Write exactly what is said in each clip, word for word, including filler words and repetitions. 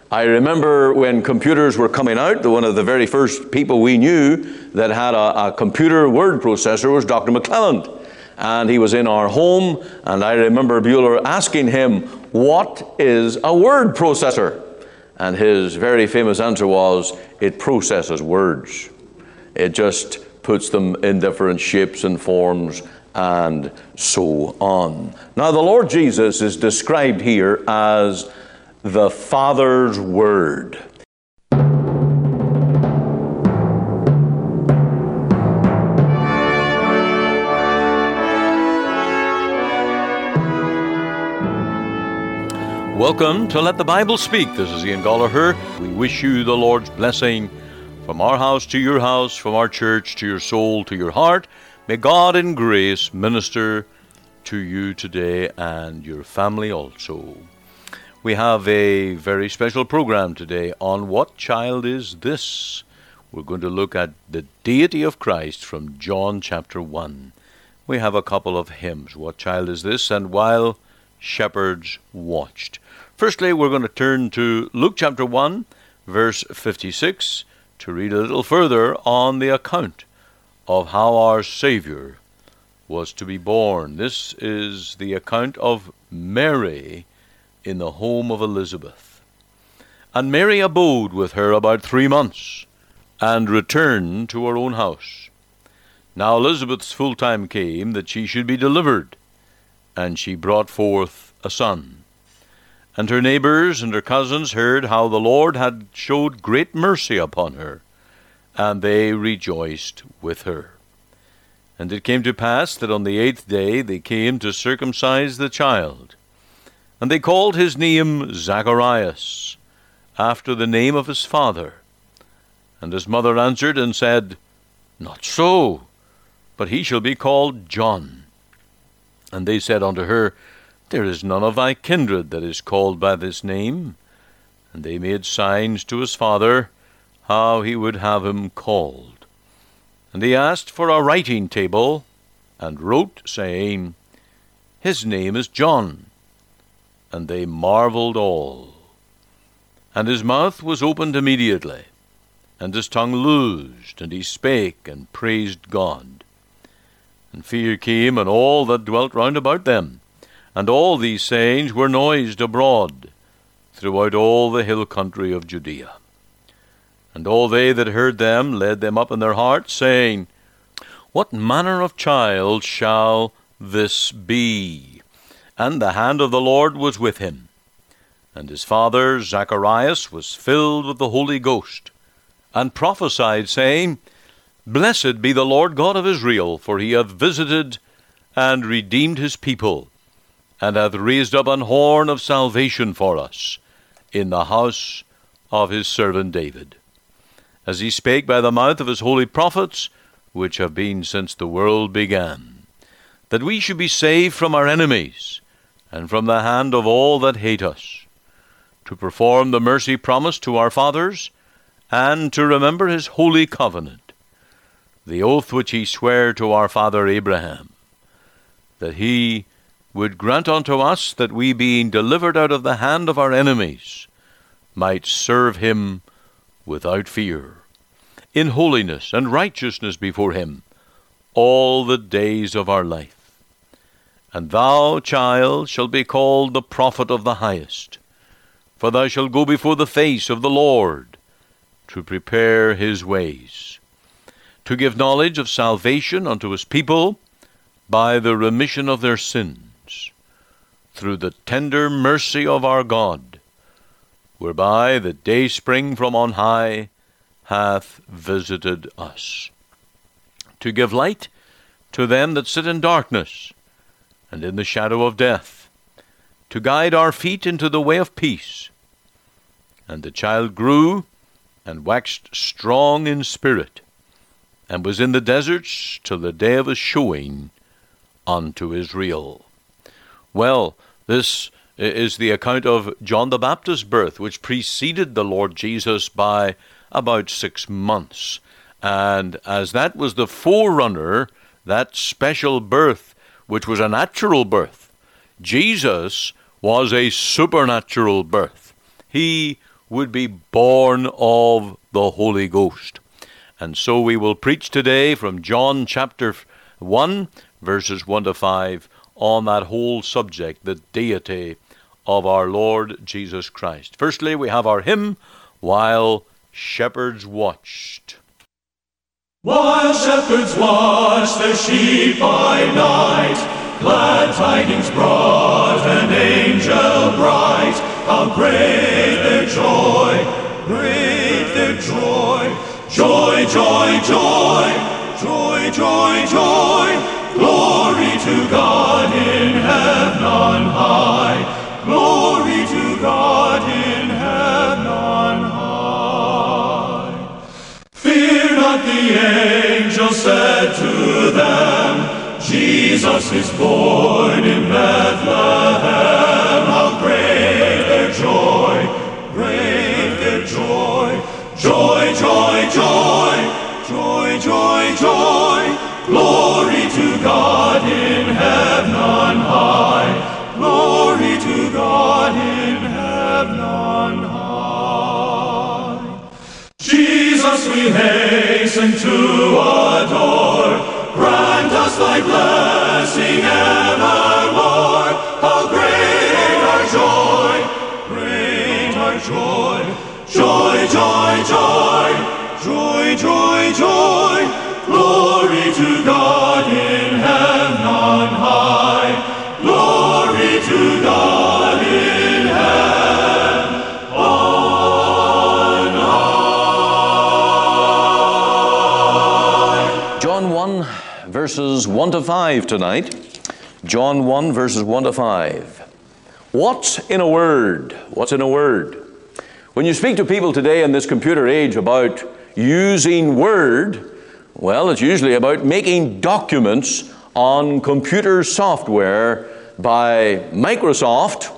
I remember when computers were coming out, one of the very first people we knew that had a, a computer word processor was Doctor McClelland. And he was in our home, and I remember Bueller asking him, "What is a word processor?" And his very famous answer was, "It processes words. It just puts them in different shapes and forms and so on." Now, the Lord Jesus is described here as the Father's Word. Welcome to Let the Bible Speak. This is Ian Gallagher. We wish you the Lord's blessing from our house to your house, from our church to your soul, to your heart. May God in grace minister to you today and your family also. We have a very special program today on What Child Is This? We're going to look at the deity of Christ from John chapter one. We have a couple of hymns, What Child Is This? And While Shepherds Watched. Firstly, we're going to turn to Luke chapter one, verse fifty-six, to read a little further on the account of how our Savior was to be born. This is the account of Mary in the home of Elizabeth. And Mary abode with her about three months, and returned to her own house. Now Elizabeth's full time came that she should be delivered, and she brought forth a son. And her neighbors and her cousins heard how the Lord had showed great mercy upon her, and they rejoiced with her. And it came to pass that on the eighth day they came to circumcise the child. And they called his name Zacharias, after the name of his father. And his mother answered and said, Not so, but he shall be called John. And they said unto her, There is none of thy kindred that is called by this name. And they made signs to his father, how he would have him called. And he asked for a writing table, and wrote, saying, His name is John. And they marveled all. And his mouth was opened immediately, and his tongue loosed, and he spake, and praised God. And fear came on all that dwelt round about them, and all these sayings were noised abroad throughout all the hill country of Judea. And all they that heard them led them up in their hearts, saying, What manner of child shall this be? And the hand of the Lord was with him. And his father Zacharias was filled with the Holy Ghost, and prophesied, saying, Blessed be the Lord God of Israel, for he hath visited and redeemed his people, and hath raised up an horn of salvation for us in the house of his servant David, as he spake by the mouth of his holy prophets, which have been since the world began, that we should be saved from our enemies, and from the hand of all that hate us, to perform the mercy promised to our fathers, and to remember his holy covenant, the oath which he sware to our father Abraham, that he would grant unto us that we, being delivered out of the hand of our enemies, might serve him without fear, in holiness and righteousness before him, all the days of our life. And thou, child, shalt be called the prophet of the highest, for thou shalt go before the face of the Lord, to prepare his ways, to give knowledge of salvation unto his people by the remission of their sins, through the tender mercy of our God, whereby the dayspring from on high hath visited us, to give light to them that sit in darkness and in the shadow of death, to guide our feet into the way of peace. And the child grew and waxed strong in spirit, and was in the deserts till the day of his showing unto Israel. Well, this is the account of John the Baptist's birth, which preceded the Lord Jesus by about six months. And as that was the forerunner, that special birth, which was a natural birth, Jesus was a supernatural birth. He would be born of the Holy Ghost. And so we will preach today from John chapter one, verses one to five, on that whole subject, the deity of our Lord Jesus Christ. Firstly, we have our hymn, While Shepherds Watched. While shepherds watched their sheep by night, glad tidings brought an angel bright. How great their joy, great their joy. Joy, joy, joy, joy, joy, joy. Glory to God in heaven on high. Glory to God in heaven on high. Fear not, the angel said to them, Jesus is born in Bethlehem. How great their joy, great their joy. Joy, joy, joy, joy, joy, joy. Glory to God in heaven on high. Glory to God in heaven on high. Jesus, we hasten to adore. Grant us thy blessing evermore. How great our joy, great our joy. Joy, joy, joy, joy, joy, joy. Glory to God in heaven on high. Glory to God in heaven on high. John one, verses one to five tonight. John one, verses one to five. What's in a word? What's in a word? When you speak to people today in this computer age about using Word, well, it's usually about making documents on computer software by Microsoft,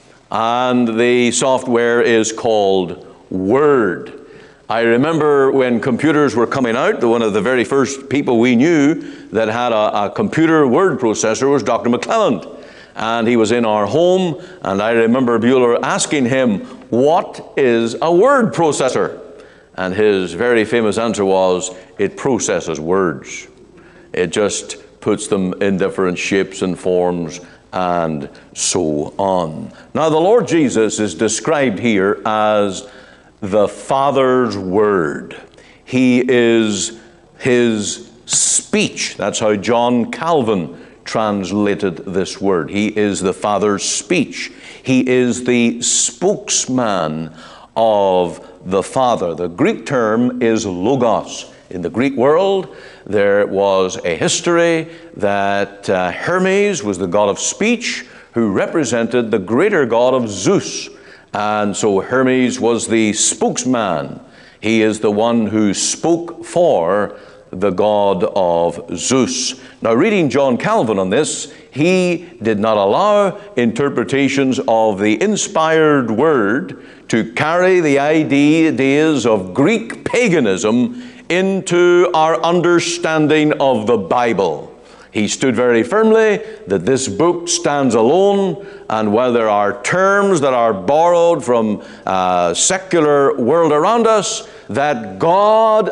and the software is called Word. I remember when computers were coming out, one of the very first people we knew that had a, a computer word processor was Doctor McClelland. And he was in our home, and I remember Bueller asking him, what is a word processor? And his very famous answer was, it processes words. It just puts them in different shapes and forms and so on. Now, the Lord Jesus is described here as the Father's Word. He is His speech. That's how John Calvin translated this word. He is the Father's speech. He is the spokesman of the Father. The Greek term is logos. In the Greek world, there was a history that uh, Hermes was the god of speech who represented the greater god of Zeus. And so Hermes was the spokesman. He is the one who spoke for the god of Zeus. Now, reading John Calvin on this, he did not allow interpretations of the inspired word to carry the ideas of Greek paganism into our understanding of the Bible. He stood very firmly that this book stands alone, and while there are terms that are borrowed from a secular world around us, that God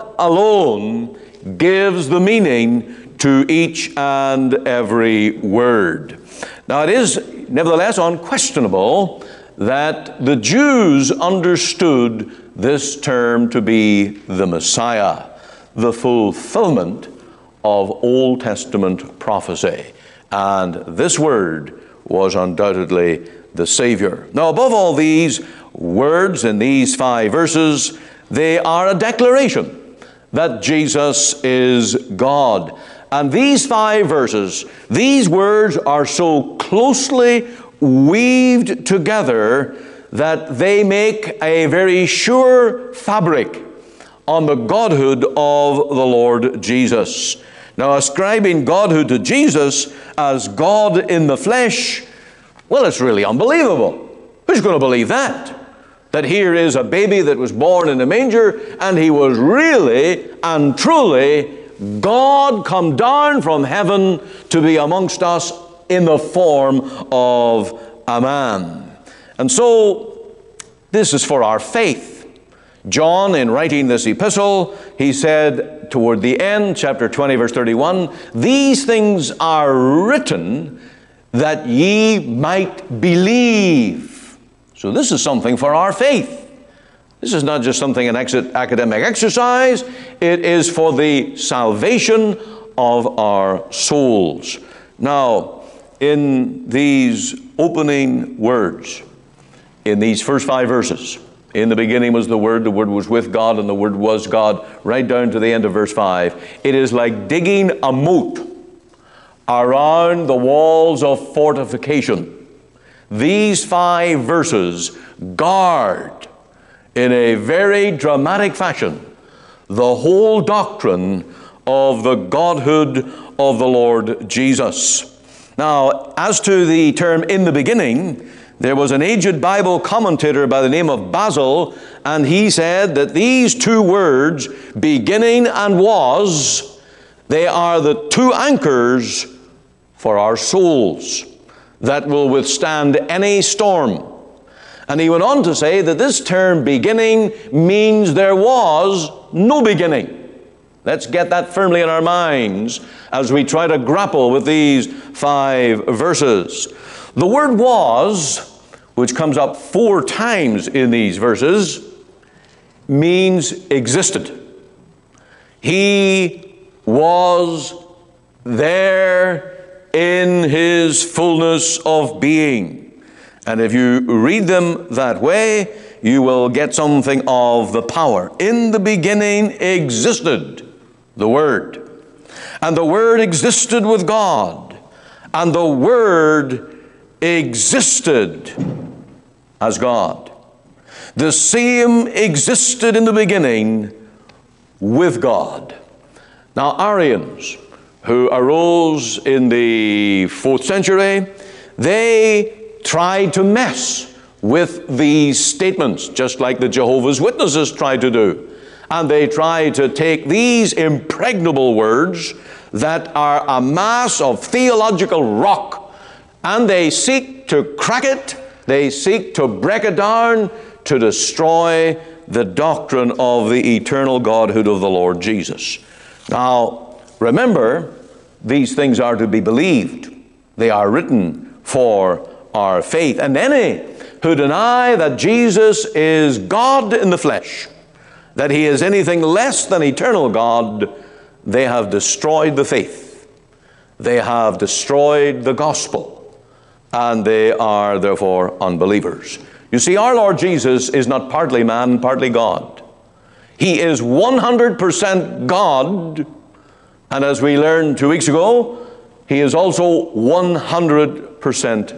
alone gives the meaning to each and every word. Now, it is nevertheless unquestionable that the Jews understood this term to be the Messiah, the fulfillment of Old Testament prophecy. And this word was undoubtedly the Savior. Now, above all these words in these five verses, they are a declaration that Jesus is God. And these five verses, these words are so closely weaved together that they make a very sure fabric on the godhood of the Lord Jesus. Now, ascribing godhood to Jesus as God in the flesh, well, it's really unbelievable. Who's going to believe that? That here is a baby that was born in a manger, and he was really and truly God come down from heaven to be amongst us in the form of a man. And so This is for our faith. John, in writing this epistle, he said toward the end, chapter twenty, verse thirty-one, "These things are written that ye might believe." So this is something for our faith. This is not just something, an ex- academic exercise. It is for the salvation of our souls. Now, in these opening words, in these first five verses, in the beginning was the Word, the Word was with God, and the Word was God, right down to the end of verse five. It is like digging a moat around the walls of fortification. These five verses guard in a very dramatic fashion the whole doctrine of the Godhood of the Lord Jesus. Now, as to the term "in the beginning," there was an aged Bible commentator by the name of Basil, and he said that these two words, beginning and was, they are the two anchors for our souls that will withstand any storm. And he went on to say that this term beginning means there was no beginning. Let's get that firmly in our minds as we try to grapple with these five verses. The word was, which comes up four times in these verses, means existed. He was there in his fullness of being. And if you read them that way, you will get something of the power. In the beginning existed the Word. And the Word existed with God. And the Word existed as God. The same existed in the beginning with God. Now, Arians, who arose in the fourth century, they tried to mess with these statements, just like the Jehovah's Witnesses tried to do. And they tried to take these impregnable words that are a mass of theological rock, and they seek to crack it, they seek to break it down, to destroy the doctrine of the eternal Godhood of the Lord Jesus. Now, remember, these things are to be believed. They are written for our faith. And any who deny that Jesus is God in the flesh, that he is anything less than eternal God, they have destroyed the faith. They have destroyed the gospel. And they are therefore unbelievers. You see, our Lord Jesus is not partly man, partly God. He is one hundred percent God. And as we learned two weeks ago, he is also one hundred percent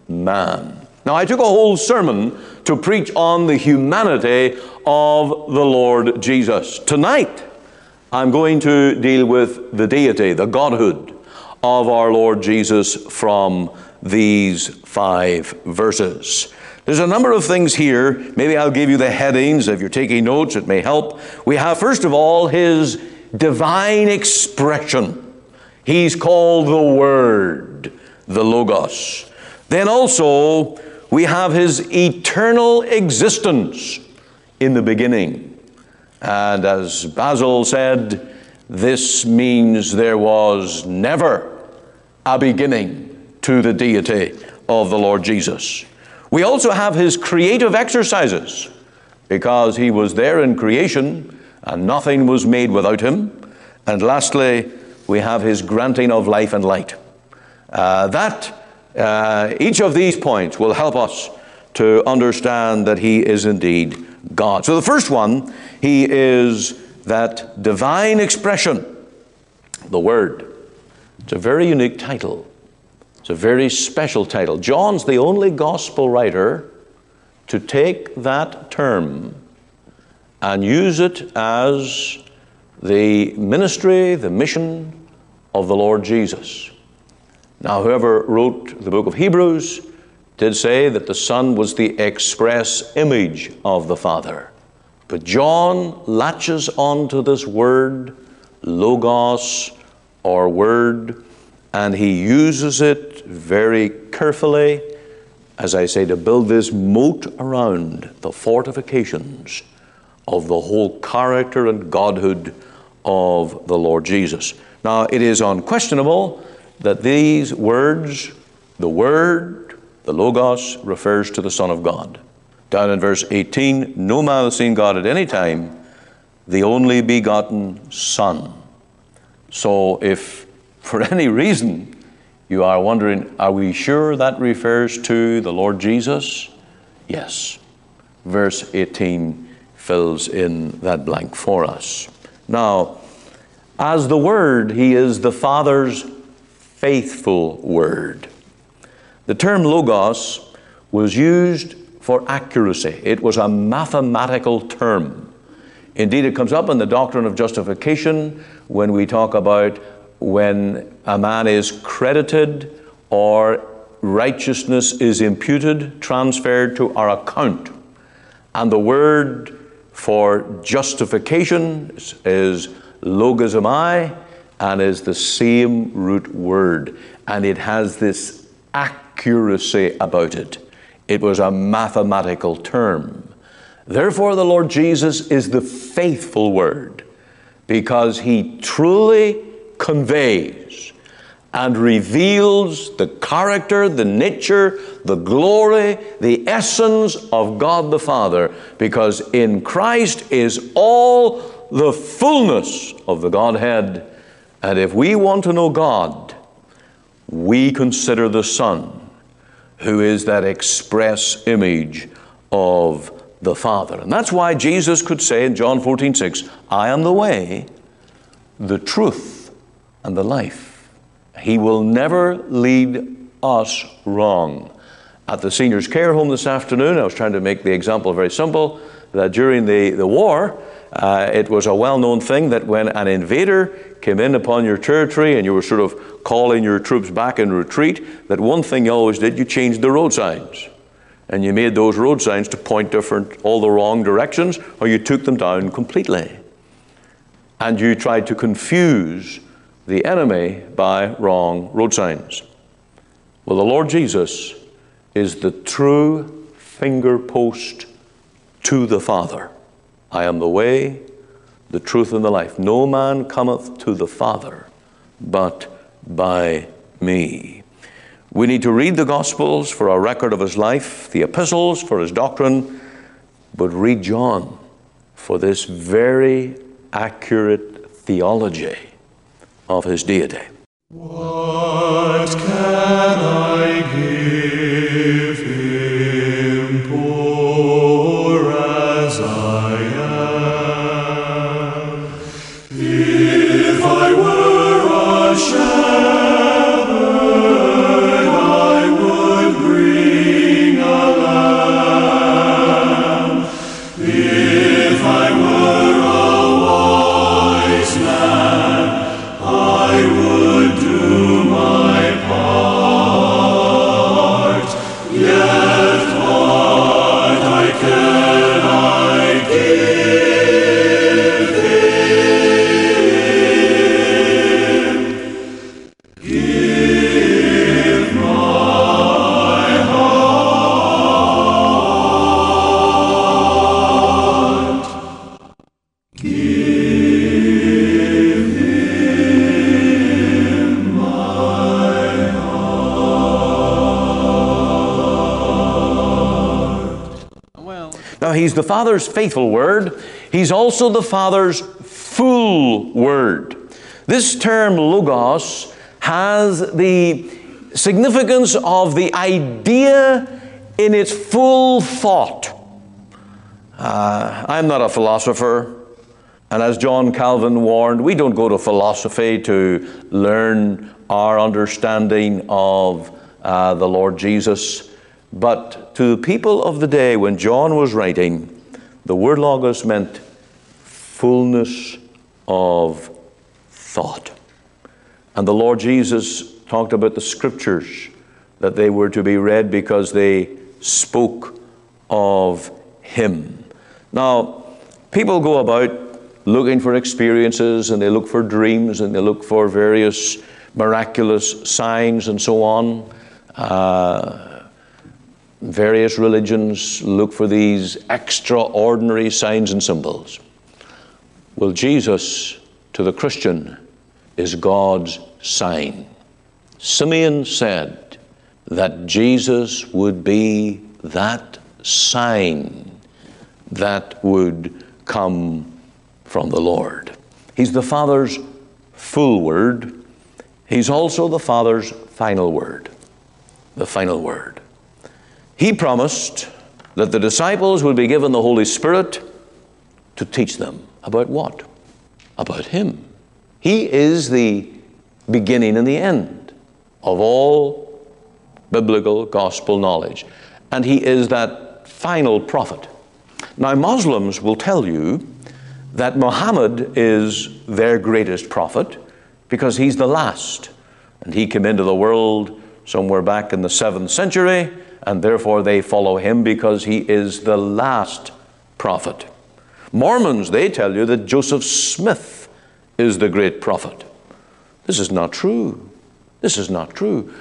man. Now, I took a whole sermon to preach on the humanity of the Lord Jesus. Tonight, I'm going to deal with the deity, the Godhood of our Lord Jesus from these five verses. There's a number of things here. Maybe I'll give you the headings. If you're taking notes, it may help. We have, first of all, his divine expression. He's called the Word, the Logos. Then also, we have his eternal existence in the beginning. And as Basil said, this means there was never a beginning to the deity of the Lord Jesus. We also have his creative exercises, because he was there in creation and nothing was made without him. And lastly, we have his granting of life and light. Uh, that uh, each of these points will help us to understand that he is indeed God. So the first one, he is that divine expression, the Word. It's a very unique title. It's a very special title. John's the only gospel writer to take that term and use it as the ministry, the mission of the Lord Jesus. Now, whoever wrote the book of Hebrews did say that the Son was the express image of the Father. But John latches onto this word, logos, or word, and he uses it very carefully as I say, to build this moat around the fortifications of the whole character and godhood of the Lord Jesus. Now, it is unquestionable that these words, the Word, the Logos, refers to the Son of God. Down in verse eighteen, no man has seen God at any time, the only begotten Son. So if for any reason you are wondering, are we sure that refers to the Lord Jesus? Yes. Verse eighteen fills in that blank for us. Now, as the Word, He is the Father's faithful Word. The term Logos was used for accuracy. It was a mathematical term. Indeed, it comes up in the doctrine of justification when we talk about when a man is credited or righteousness is imputed, transferred to our account. And the word for justification is, is logizomai, and is the same root word. And it has this accuracy about it. It was a mathematical term. Therefore, the Lord Jesus is the faithful Word, because He truly conveys and reveals the character, the nature, the glory, the essence of God the Father, because in Christ is all the fullness of the Godhead. And if we want to know God, we consider the Son, who is that express image of the Father. And that's why Jesus could say in John fourteen six, I am the way, the truth, and the life. He will never lead us wrong. At the seniors' care home this afternoon, I was trying to make the example very simple, that during the, the war, uh, it was a well-known thing that when an invader came in upon your territory and you were sort of calling your troops back in retreat, that one thing you always did, you changed the road signs. And you made those road signs to point different, all the wrong directions, or you took them down completely. And you tried to confuse the enemy by wrong road signs. Well, the Lord Jesus is the true finger post to the Father. I am the way, the truth, and the life. No man cometh to the Father but by me. We need to read the Gospels for a record of His life, the epistles for His doctrine, but read John for this very accurate theology of His deity. What can I give Him, poor as I am? If I were a shepherd, I would bring a lamb. If I were a wise man, I would do my part. Yet what I can I give Him? Give my heart. Give Him my heart. Now, He's the Father's faithful Word. He's also the Father's full Word. This term logos has the significance of the idea in its full thought. Uh, I'm not a philosopher, and as John Calvin warned, we don't go to philosophy to learn our understanding of uh, the Lord Jesus. But to the people of the day when John was writing, the word logos meant fullness of thought. And the Lord Jesus talked about the Scriptures, that they were to be read because they spoke of Him. Now, people go about looking for experiences, and they look for dreams, and they look for various miraculous signs and so on. Uh, Various religions look for these extraordinary signs and symbols. Well, Jesus, to the Christian, is God's sign. Simeon said that Jesus would be that sign that would come from the Lord. He's the Father's full word. He's also the Father's final word. The final word. He promised that the disciples would be given the Holy Spirit to teach them. About what? About Him. He is the beginning and the end of all biblical gospel knowledge. And He is that final prophet. Now, Muslims will tell you that Muhammad is their greatest prophet because he's the last. And he came into the world somewhere back in the seventh century, and therefore they follow him because he is the last prophet. Mormons, they tell you that Joseph Smith is the great prophet. This is not true. This is not true.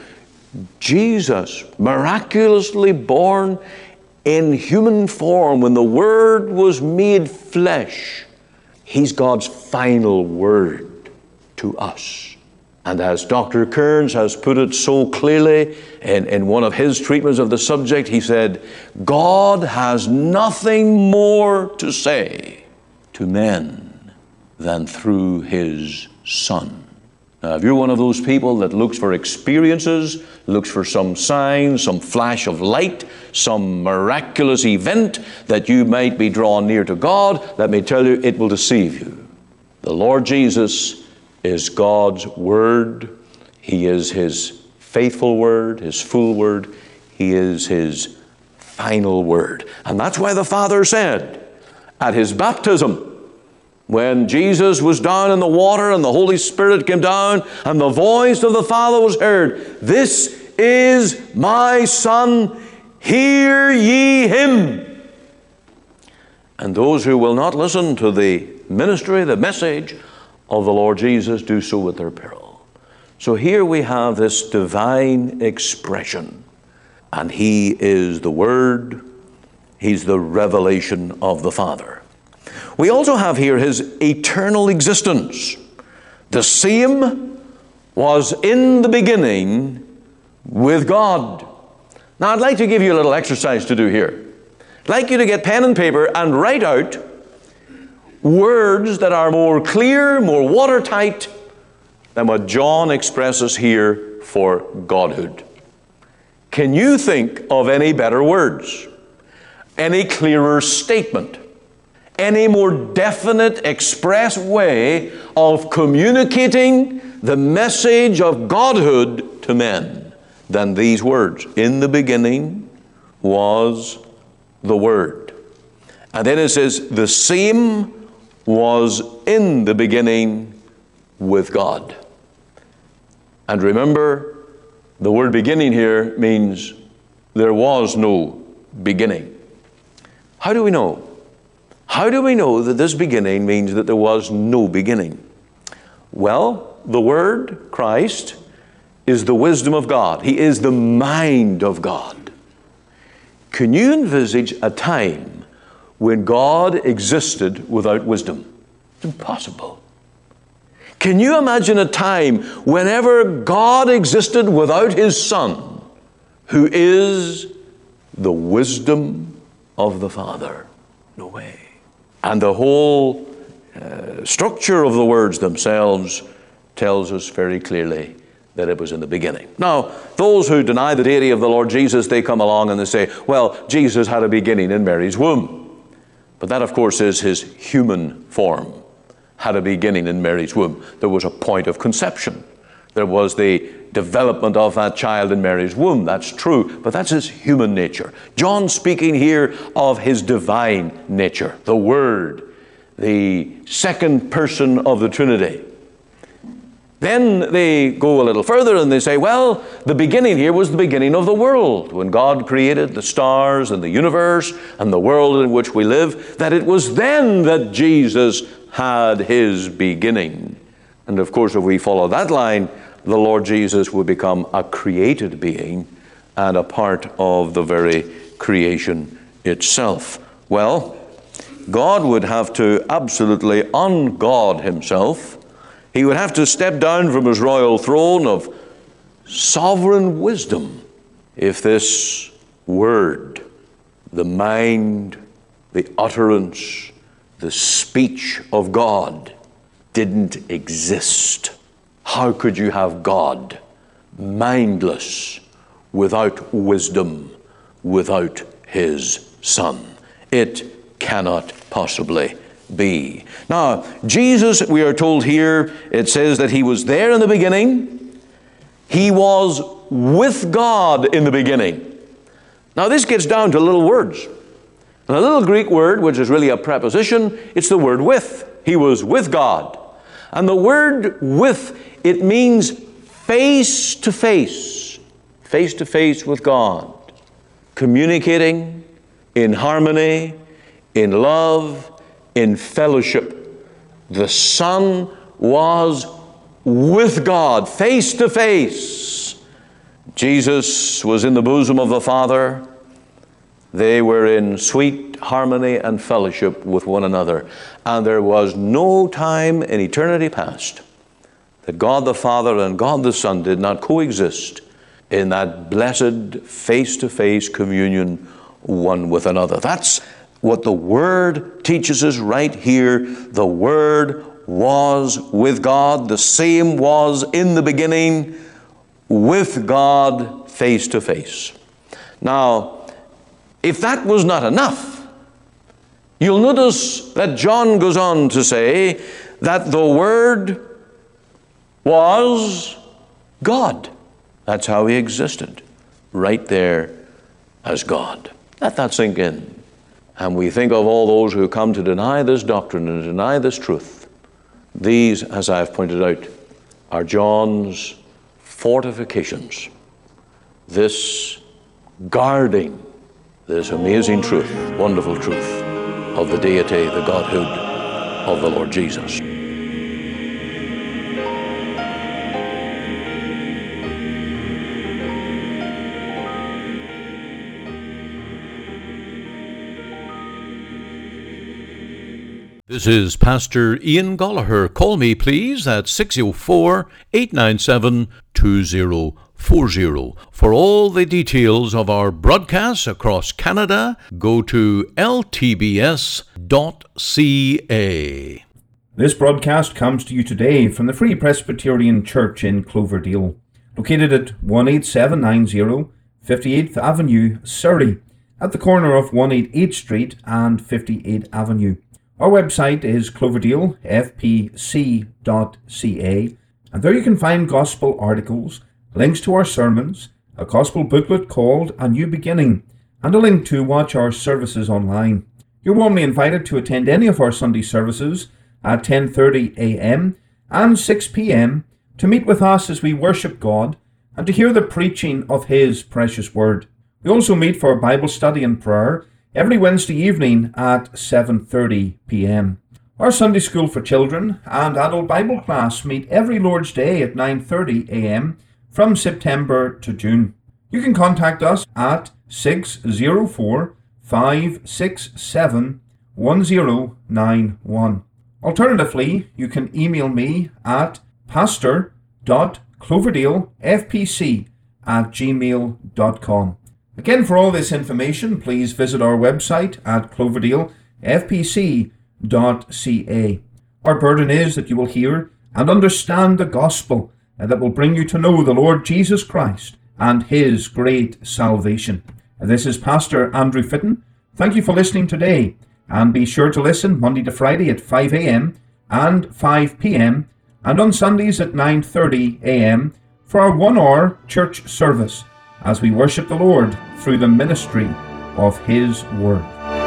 Jesus, miraculously born in human form, when the Word was made flesh, He's God's final word to us. And as Doctor Kearns has put it so clearly in, in one of his treatments of the subject, he said, God has nothing more to say to men than through His Son. Now, if you're one of those people that looks for experiences, looks for some sign, some flash of light, some miraculous event that you might be drawn near to God, let me tell you, it will deceive you. The Lord Jesus is God's Word. He is His faithful Word, His full Word. He is His final Word. And that's why the Father said at His baptism, when Jesus was down in the water and the Holy Spirit came down and the voice of the Father was heard, "This is my Son, hear ye Him." And those who will not listen to the ministry, the message of the Lord Jesus, do so at their peril. So here we have this divine expression, and He is the Word. He's the revelation of the Father. We also have here His eternal existence. The same was in the beginning with God. Now, I'd like to give you a little exercise to do here. I'd like you to get pen and paper and write out words that are more clear, more watertight than what John expresses here for Godhood. Can you think of any better words? Any clearer statement? Any more definite, express way of communicating the message of Godhood to men than these words? In the beginning was the Word. And then it says, the same was in the beginning with God. And remember, the word beginning here means there was no beginning. How do we know? How do we know that this beginning means that there was no beginning? Well, the Word, Christ, is the wisdom of God. He is the mind of God. Can you envisage a time when God existed without wisdom? It's impossible. Can you imagine a time whenever God existed without His Son, who is the wisdom of the Father? No way. And the whole uh, structure of the words themselves tells us very clearly that it was in the beginning. Now, those who deny the deity of the Lord Jesus, they come along and they say, well, Jesus had a beginning in Mary's womb. But that, of course, is His human form. Had a beginning in Mary's womb. There was a point of conception. There was the development of that child in Mary's womb. That's true, but that's His human nature. John speaking here of His divine nature, the Word, the second person of the Trinity. Then they go a little further and they say, well, the beginning here was the beginning of the world. When God created the stars and the universe and the world in which we live, that it was then that Jesus had His beginning. And of course, if we follow that line, the Lord Jesus would become a created being and a part of the very creation itself. Well, God would have to absolutely ungod himself. He would have to step down from his royal throne of sovereign wisdom if this word, the mind, the utterance, the speech of God didn't exist. How could you have God mindless, without wisdom, without his Son? It cannot possibly be. Now, Jesus, we are told here, it says that he was there in the beginning. He was with God in the beginning. Now, this gets down to little words. And a little Greek word, which is really a preposition, it's the word with. He was with God. And the word with, it means face to face. Face to face with God. Communicating in harmony, in love, in fellowship. The Son was with God, face to face. Jesus was in the bosom of the Father. They were in sweet harmony and fellowship with one another. And there was no time in eternity past that God the Father and God the Son did not coexist in that blessed face-to-face communion one with another. That's what the Word teaches us right here. The Word was with God. The same was in the beginning with God face to face. Now, if that was not enough, you'll notice that John goes on to say that the Word was God. That's how he existed, right there as God. Let that sink in. And we think of all those who come to deny this doctrine and deny this truth. These, as I've pointed out, are John's fortifications. This guarding, this amazing truth, wonderful truth of the deity, the Godhood of the Lord Jesus. This is Pastor Ian Gallagher. Call me, please, at six oh four, eight nine seven, two oh four oh. For all the details of our broadcasts across Canada, go to l t b s dot c a. This broadcast comes to you today from the Free Presbyterian Church in Cloverdale, located at one eight seven nine zero fifty-eighth Avenue, Surrey, at the corner of one eighty-eighth Street and fifty-eighth Avenue. Our website is cloverdale f p c dot c a, and there you can find gospel articles, links to our sermons, a gospel booklet called A New Beginning, and a link to watch our services online. You're warmly invited to attend any of our Sunday services at ten thirty a m and six p m to meet with us as we worship God and to hear the preaching of His precious Word. We also meet for Bible study and prayer every Wednesday evening at seven thirty p m. Our Sunday School for Children and Adult Bible class meet every Lord's Day at nine thirty a m from September to June. You can contact us at six oh four, five six seven, one oh nine one. Alternatively, you can email me at pastor dot cloverdale f p c at gmail dot com. Again, for all this information, please visit our website at cloverdale f p c dot c a. Our burden is that you will hear and understand the gospel, and that will bring you to know the Lord Jesus Christ and His great salvation. And this is Pastor Andrew Fitton. Thank you for listening today, and be sure to listen Monday to Friday at five a m and five p m and on Sundays at nine thirty a m for our one-hour church service as we worship the Lord through the ministry of His Word.